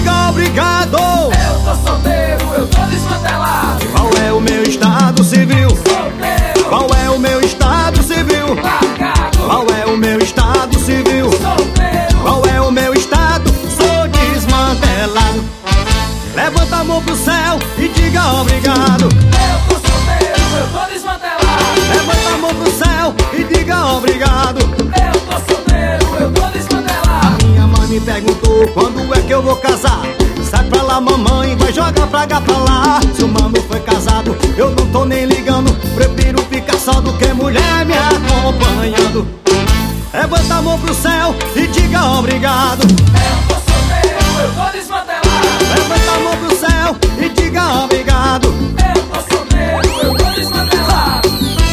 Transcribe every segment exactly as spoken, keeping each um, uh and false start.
diga obrigado. Eu tô solteiro, eu tô desmantelado. Qual é o meu estado civil? Solteiro. Qual é o meu estado civil? Largado. Qual é o meu estado civil? Solteiro. Qual é o meu estado? Sou desmantelado. Levanta a mão pro céu e diga obrigado. Eu tô solteiro, eu tô desmantelado. Levanta a mão pro céu e diga obrigado. Eu tô solteiro, eu tô desmantelado. Minha mãe me perguntou quando é que eu vou casar. Sai pra lá, mamãe, vai jogar pra cá pra lá. Se o mano foi casado, eu não tô nem ligando. Prefiro ficar só do que mulher me acompanhando. Levanta a mão pro céu e diga obrigado. Eu tô solteiro, eu tô desmantelado. Levanta a mão pro céu e diga obrigado. Eu tô solteiro, eu tô desmantelado.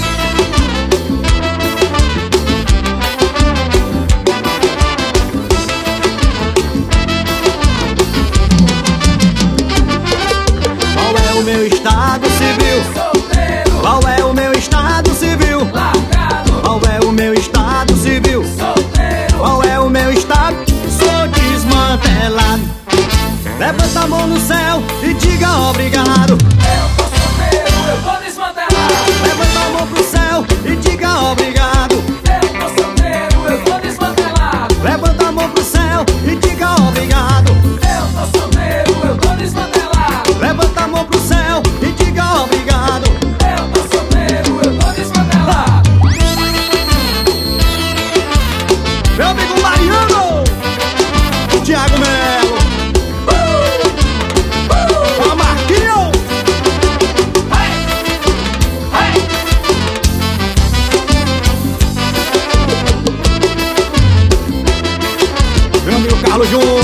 Qual é o meu estado civil? Solteiro. Qual é o meu estado civil? Largado. Qual é o meu estado civil? Solteiro. Qual é o meu estado? Sou desmantelado. Levanta a mão no céu e diga obrigado. Eu tô solteiro, eu tô desmantelado. Levanta a mão pro céu e diga obrigado. Eu tô solteiro, eu tô desmantelado. Levanta a mão pro céu e diga obrigado. Eu tô solteiro, eu tô desmantelado. Levanta a mão pro céu e diga obrigado. Eu tô solteiro, eu tô desmantelado. Meu amigo Mariano, Thiago Melo, uh, uh, Marquinho. Hey, hey. Meu amigo Carlos Júnior.